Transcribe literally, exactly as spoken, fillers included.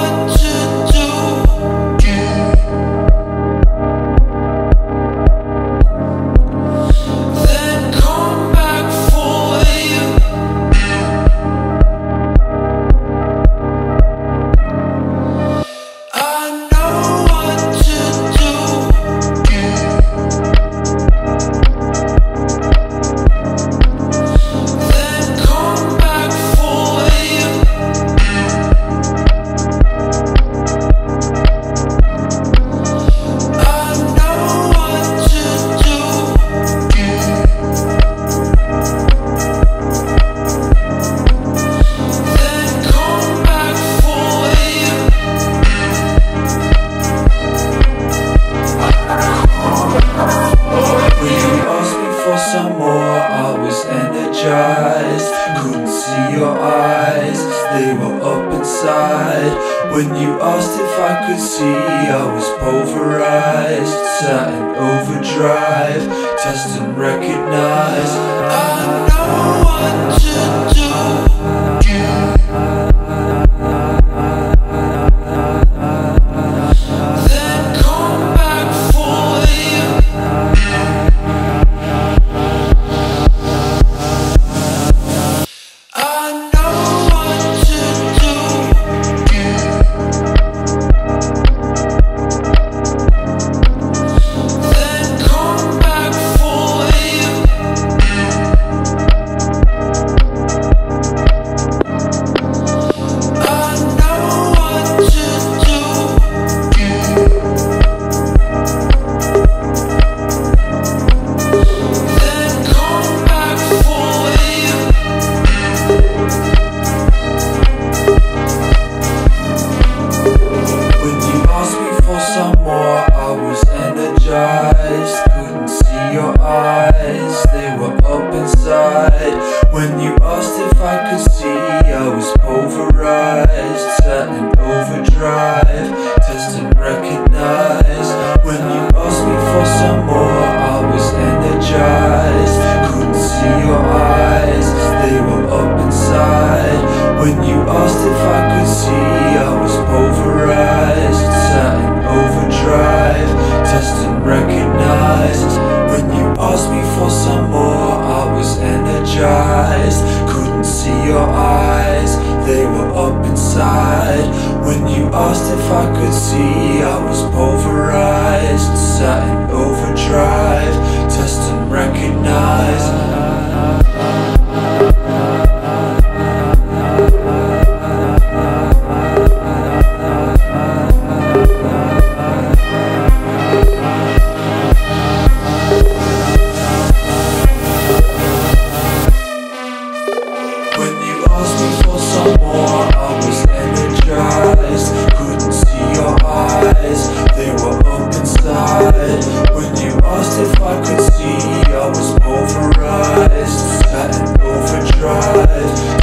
Couldn't see your eyes, they were up inside. When you asked if I could see, I was pulverized. Sat in overdrive, test and recognize. I know what to do. Couldn't see your eyes, they were up inside. When you asked if I could see, I was pulverized. Sat in overdrive, test and recognize. When you asked me for some more, I was energized. Couldn't see your eyes, they were up inside. When you asked if I could see, I was pulverized. Sat in overdrive, test and recognized. When you asked me for some more, I was energized. Couldn't see your eyes, they were up inside. When you asked if I could see, I was pulverized. Sat in overdrive, test and recognize. Couldn't see your eyes, they were up inside. When you asked if I could see, I was pulverized. Sat in overdrive.